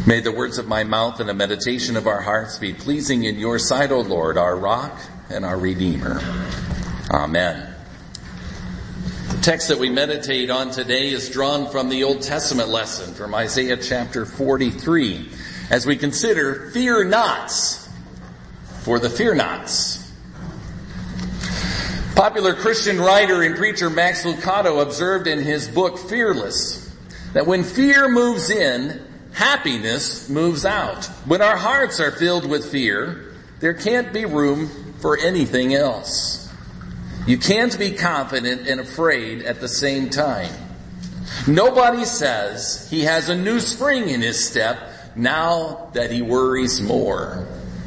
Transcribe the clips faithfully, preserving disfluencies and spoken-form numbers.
May the words of my mouth and the meditation of our hearts be pleasing in your sight, O Lord, our rock and our Redeemer. Amen. The text that we meditate on today is drawn from the Old Testament lesson from Isaiah chapter forty-three, as we consider fear nots for the fear nots. Popular Christian writer and preacher Max Lucado observed in his book Fearless that when fear moves in, happiness moves out. When our hearts are filled with fear, there can't be room for anything else. You can't be confident and afraid at the same time. Nobody says he has a new spring in his step now that he worries more.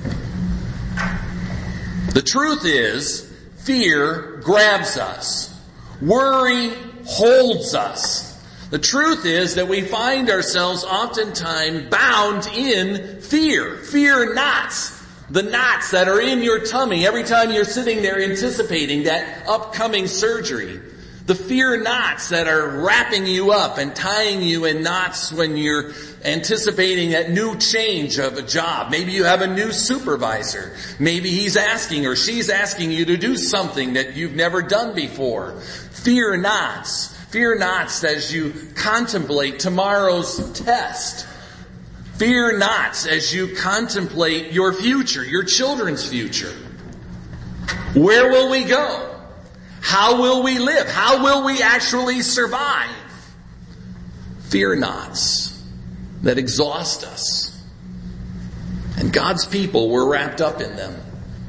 The truth is, fear grabs us. Worry holds us. The truth is that we find ourselves oftentimes bound in fear. Fear knots. The knots that are in your tummy every time you're sitting there anticipating that upcoming surgery. The fear knots that are wrapping you up and tying you in knots when you're anticipating that new change of a job. Maybe you have a new supervisor. Maybe he's asking or she's asking you to do something that you've never done before. Fear knots. Fear knots as you contemplate tomorrow's test. Fear knots as you contemplate your future, your children's future. Where will we go? How will we live? How will we actually survive? Fear knots that exhaust us. And God's people were wrapped up in them.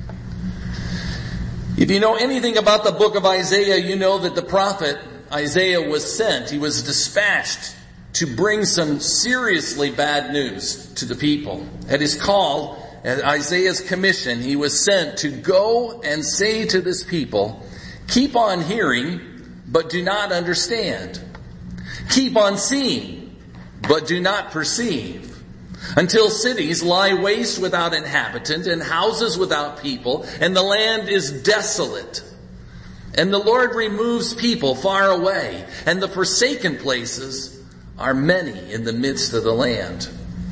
If you know anything about the book of Isaiah, you know that the prophet Isaiah was sent. He was dispatched to bring some seriously bad news to the people. At his call, at Isaiah's commission, he was sent to go and say to this people, keep on hearing, but do not understand. Keep on seeing, but do not perceive. Until cities lie waste without inhabitant and houses without people, and the land is desolate. And the Lord removes people far away, and the forsaken places are many in the midst of the land.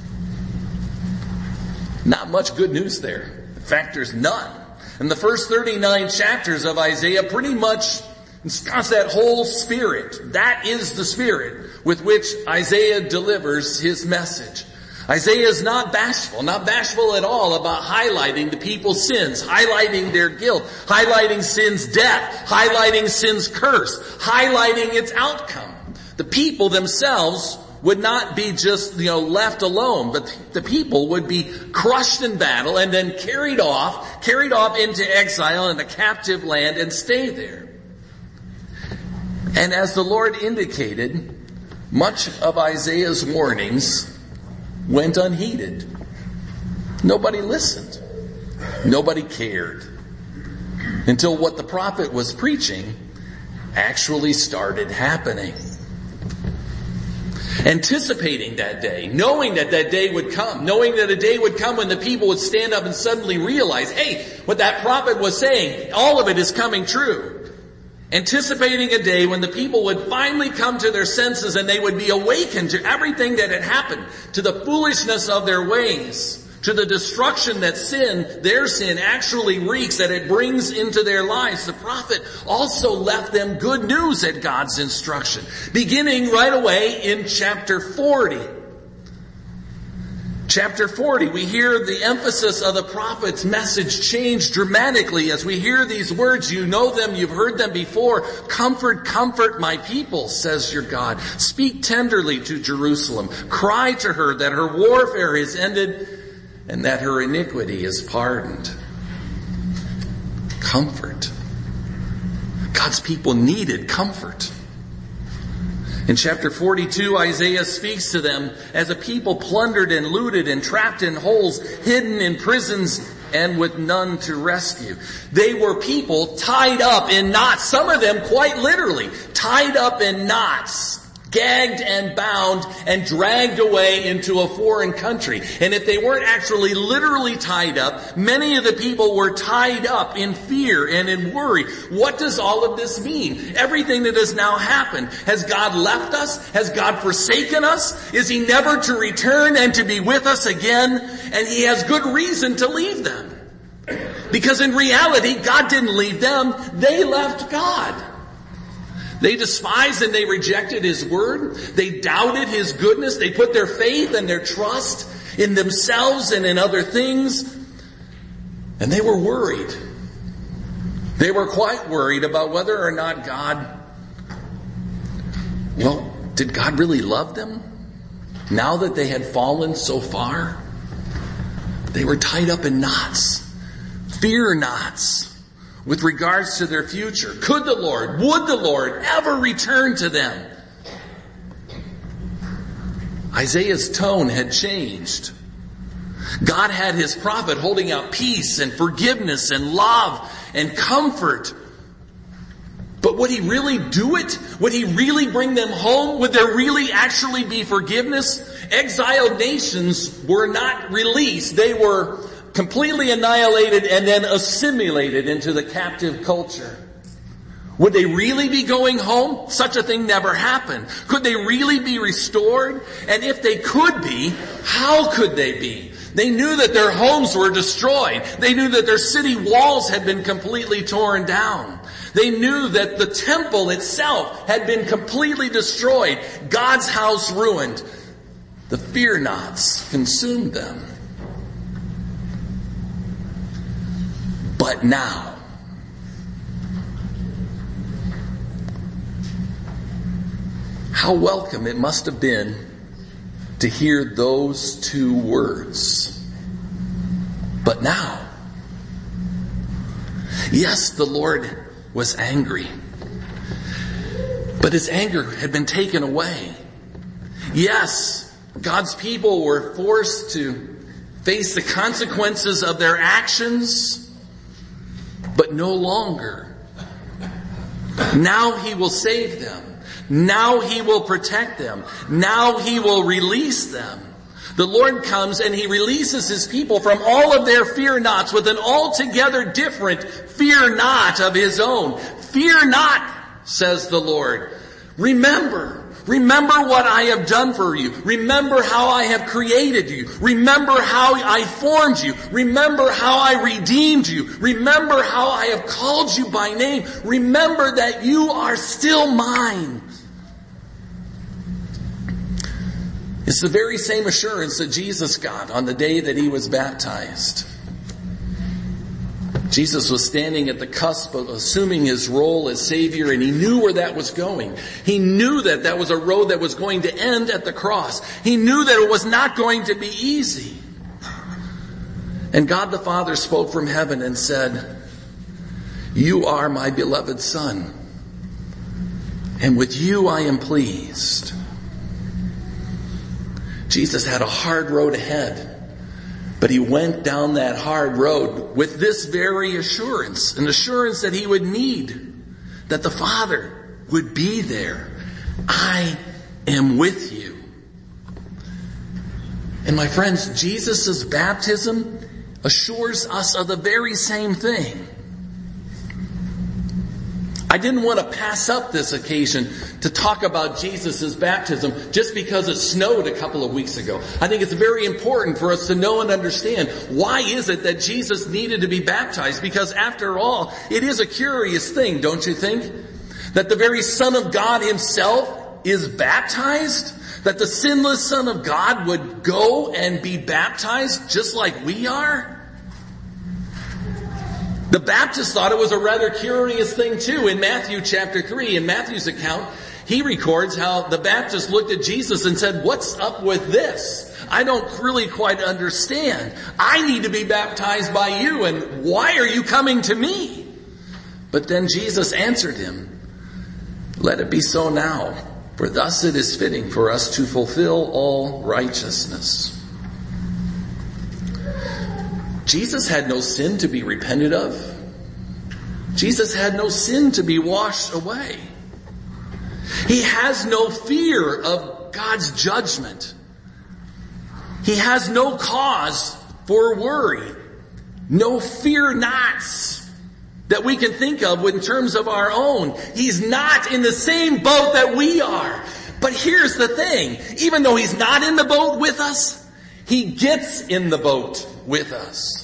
Not much good news there. In fact, there's none. And the first thirty-nine chapters of Isaiah pretty much discuss that whole spirit. That is the spirit with which Isaiah delivers his message. Isaiah is not bashful, not bashful at all about highlighting the people's sins, highlighting their guilt, highlighting sin's death, highlighting sin's curse, highlighting its outcome. The people themselves would not be just, you know, left alone, but the people would be crushed in battle and then carried off, carried off into exile in a captive land and stay there. And as the Lord indicated, much of Isaiah's warnings went unheeded. Nobody listened. Nobody cared. Until what the prophet was preaching actually started happening. Anticipating that day, knowing that that day would come, knowing that a day would come when the people would stand up and suddenly realize, hey, what that prophet was saying, all of it is coming true. Anticipating a day when the people would finally come to their senses and they would be awakened to everything that had happened, to the foolishness of their ways, to the destruction that sin, their sin actually wreaks, that it brings into their lives. The prophet also left them good news at God's instruction, beginning right away in chapter forty. Chapter forty, we hear the emphasis of the prophet's message change dramatically as we hear these words. You know them, you've heard them before. Comfort, comfort my people, says your God. Speak tenderly to Jerusalem. Cry to her that her warfare is ended and that her iniquity is pardoned. Comfort. God's people needed comfort. In chapter forty-two, Isaiah speaks to them as a people plundered and looted and trapped in holes, hidden in prisons and with none to rescue. They were people tied up in knots, some of them quite literally, tied up in knots gagged and bound and dragged away into a foreign country. And if they weren't actually literally tied up, many of the people were tied up in fear and in worry. What does all of this mean? Everything that has now happened. Has God left us? Has God forsaken us? Is He never to return and to be with us again? And He has good reason to leave them. Because in reality, God didn't leave them. They left God. They despised and they rejected His word. They doubted His goodness. They put their faith and their trust in themselves and in other things. And they were worried. They were quite worried about whether or not God, well, did God really love them? Now that they had fallen so far, they were tied up in knots, fear knots. With regards to their future. Could the Lord, would the Lord ever return to them? Isaiah's tone had changed. God had His prophet holding out peace and forgiveness and love and comfort. But would He really do it? Would He really bring them home? Would there really actually be forgiveness? Exiled nations were not released. They were completely annihilated and then assimilated into the captive culture. Would they really be going home? Such a thing never happened. Could they really be restored? And if they could be, how could they be? They knew that their homes were destroyed. They knew that their city walls had been completely torn down. They knew that the temple itself had been completely destroyed. God's house ruined. The fear knots consumed them. But now, how welcome it must have been to hear those two words. But now, yes, the Lord was angry, but His anger had been taken away. Yes, God's people were forced to face the consequences of their actions, but no longer. Now He will save them. Now He will protect them. Now He will release them. The Lord comes and He releases His people from all of their fear knots with an altogether different fear knot of His own. Fear not, says the Lord. Remember. Remember what I have done for you. Remember how I have created you. Remember how I formed you. Remember how I redeemed you. Remember how I have called you by name. Remember that you are still mine. It's the very same assurance that Jesus got on the day that He was baptized. Jesus was standing at the cusp of assuming His role as Savior, and He knew where that was going. He knew that that was a road that was going to end at the cross. He knew that it was not going to be easy. And God the Father spoke from heaven and said, "You are my beloved Son, and with you I am pleased." Jesus had a hard road ahead. But He went down that hard road with this very assurance, an assurance that He would need, that the Father would be there. I am with you. And my friends, Jesus' baptism assures us of the very same thing. I didn't want to pass up this occasion to talk about Jesus' baptism just because it snowed a couple of weeks ago. I think it's very important for us to know and understand why is it that Jesus needed to be baptized, because after all, it is a curious thing, don't you think? That the very Son of God Himself is baptized? That the sinless Son of God would go and be baptized just like we are? The Baptist thought it was a rather curious thing too. In Matthew chapter three, in Matthew's account, he records how the Baptist looked at Jesus and said, "What's up with this? I don't really quite understand. I need to be baptized by you, and why are you coming to me?" But then Jesus answered him, "Let it be so now, for thus it is fitting for us to fulfill all righteousness." Jesus had no sin to be repented of. Jesus had no sin to be washed away. He has no fear of God's judgment. He has no cause for worry. No fear nots that we can think of in terms of our own. He's not in the same boat that we are. But here's the thing. Even though he's not in the boat with us, he gets in the boat with us.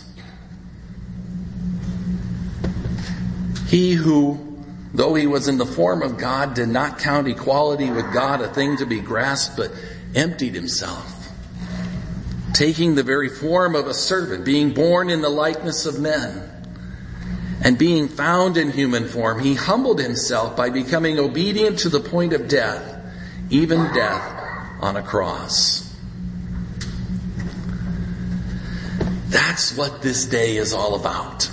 He who, though he was in the form of God, did not count equality with God a thing to be grasped, but emptied himself, taking the very form of a servant, being born in the likeness of men, and being found in human form, he humbled himself by becoming obedient to the point of death, even death on a cross. That's what this day is all about.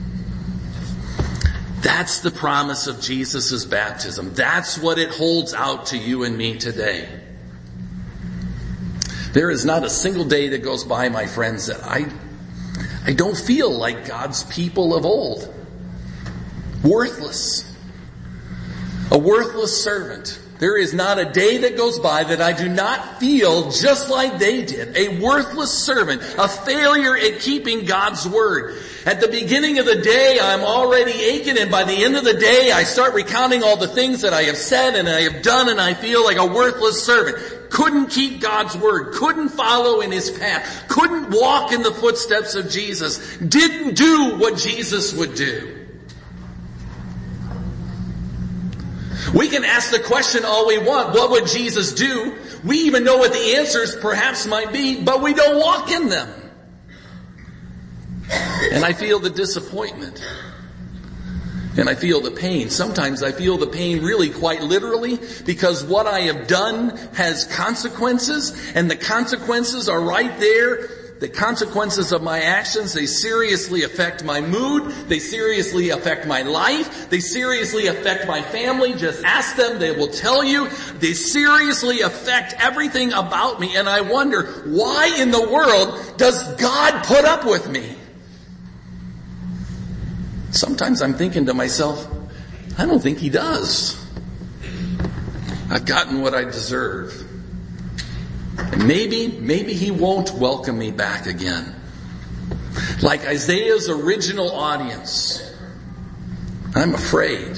That's the promise of Jesus' baptism. That's what it holds out to you and me today. There is not a single day that goes by, my friends, that I, I don't feel like God's people of old. Worthless. A worthless servant. There is not a day that goes by that I do not feel just like they did. A worthless servant. A failure at keeping God's word. At the beginning of the day, I'm already aching, and by the end of the day, I start recounting all the things that I have said and I have done, and I feel like a worthless servant. Couldn't keep God's word. Couldn't follow in his path. Couldn't walk in the footsteps of Jesus. Didn't do what Jesus would do. We can ask the question all we want, what would Jesus do? We even know what the answers perhaps might be, but we don't walk in them. And I feel the disappointment. And I feel the pain. Sometimes I feel the pain really quite literally, because what I have done has consequences, and the consequences are right there. The consequences of my actions, they seriously affect my mood. They seriously affect my life. They seriously affect my family. Just ask them. They will tell you. They seriously affect everything about me. And I wonder, why in the world does God put up with me? Sometimes I'm thinking to myself, I don't think he does. I've gotten what I deserve. And maybe, maybe he won't welcome me back again. Like Isaiah's original audience. I'm afraid.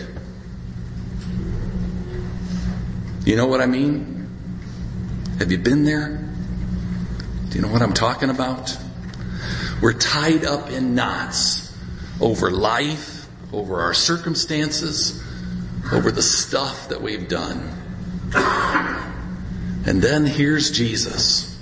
You know what I mean? Have you been there? Do you know what I'm talking about? We're tied up in knots over life, over our circumstances, over the stuff that we've done. And then here's Jesus.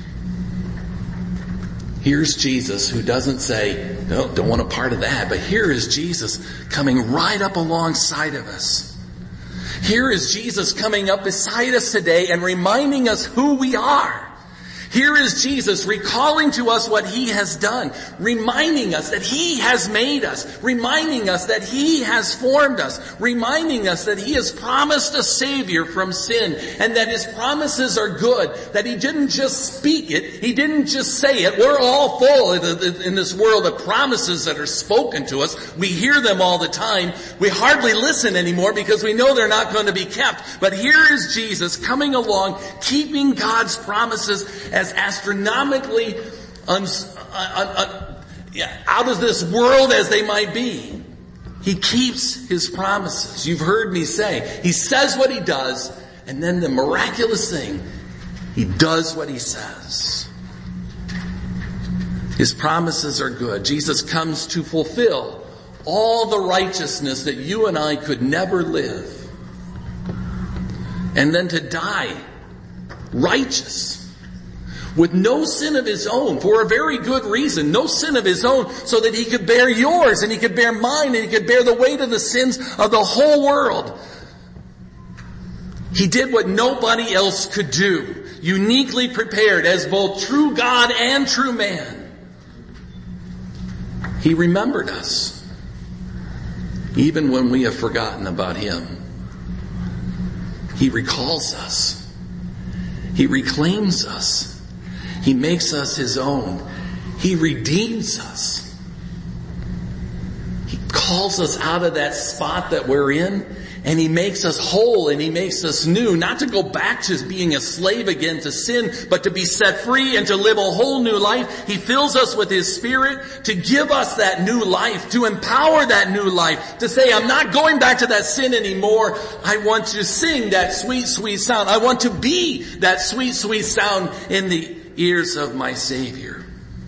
Here's Jesus who doesn't say, no, don't want a part of that. But here is Jesus coming right up alongside of us. Here is Jesus coming up beside us today and reminding us who we are. Here is Jesus recalling to us what he has done, reminding us that he has made us, reminding us that he has formed us, reminding us that he has promised a Savior from sin, and that his promises are good, that he didn't just speak it, he didn't just say it. We're all full in this world of promises that are spoken to us. We hear them all the time. We hardly listen anymore because we know they're not going to be kept. But here is Jesus coming along, keeping God's promises as astronomically un, un, un, yeah, out of this world as they might be. He keeps his promises. You've heard me say, he says what he does, and then the miraculous thing, he does what he says. His promises are good. Jesus comes to fulfill all the righteousness that you and I could never live. And then to die righteous, with no sin of his own, for a very good reason, no sin of his own, so that he could bear yours, and he could bear mine, and he could bear the weight of the sins of the whole world. He did what nobody else could do, uniquely prepared as both true God and true man. He remembered us, even when we have forgotten about him. He recalls us. He reclaims us. He makes us his own. He redeems us. He calls calls us out of that spot that we're in, and He makes us whole and He makes us new, not to go back to being a slave again to sin, but to be set free and to live a whole new life. He fills us with His Spirit to give us that new life, to empower that new life, to say, I'm not going back to that sin anymore. I want to sing that sweet, sweet sound. I want to be that sweet, sweet sound in the ears of my Savior.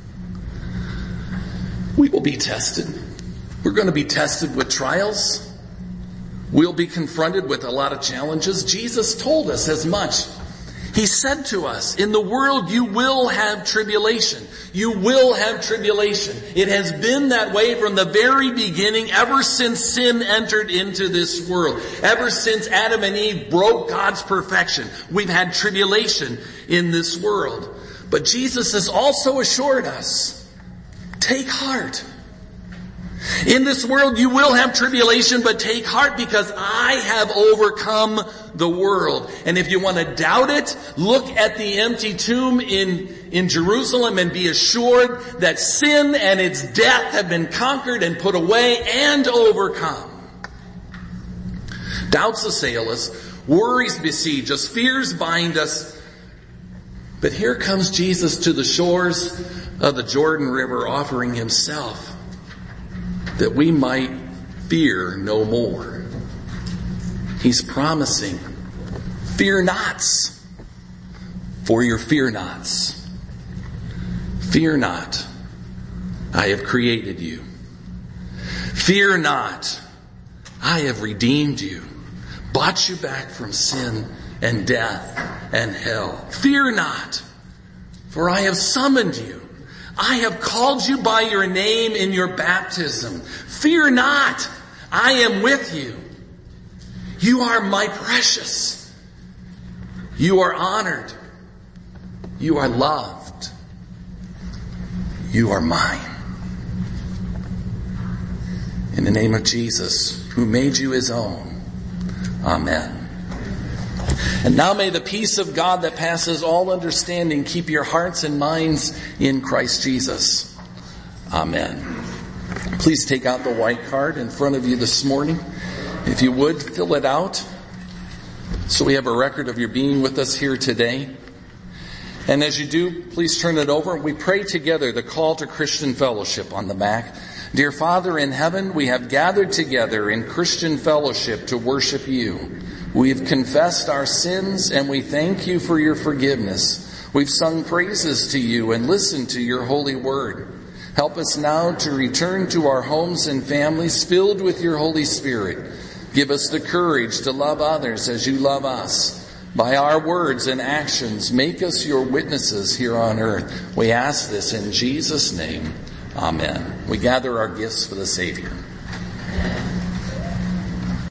We will be tested. We're going to be tested with trials. We'll be confronted with a lot of challenges. Jesus told us as much. He said to us, in the world you will have tribulation. You will have tribulation. It has been that way from the very beginning, ever since sin entered into this world. Ever since Adam and Eve broke God's perfection, we've had tribulation in this world. But Jesus has also assured us, take heart. In this world you will have tribulation, but take heart because I have overcome the world. And if you want to doubt it, look at the empty tomb in, in Jerusalem and be assured that sin and its death have been conquered and put away and overcome. Doubts assail us, worries besiege us, fears bind us. But here comes Jesus to the shores of the Jordan River offering Himself, that we might fear no more. He's promising, fear nots for your fear nots. Fear not, I have created you. Fear not, I have redeemed you, bought you back from sin and death and hell. Fear not, for I have summoned you. I have called you by your name in your baptism. Fear not, I am with you. You are my precious. You are honored. You are loved. You are mine. In the name of Jesus, who made you His own. Amen. And now may the peace of God that passes all understanding keep your hearts and minds in Christ Jesus. Amen. Please take out the white card in front of you this morning. If you would, fill it out so we have a record of your being with us here today. And as you do, please turn it over. We pray together the call to Christian fellowship on the back. Dear Father in heaven, we have gathered together in Christian fellowship to worship you. We've confessed our sins and we thank you for your forgiveness. We've sung praises to you and listened to your holy word. Help us now to return to our homes and families filled with your Holy Spirit. Give us the courage to love others as you love us. By our words and actions, make us your witnesses here on earth. We ask this in Jesus' name. Amen. We gather our gifts for the Savior.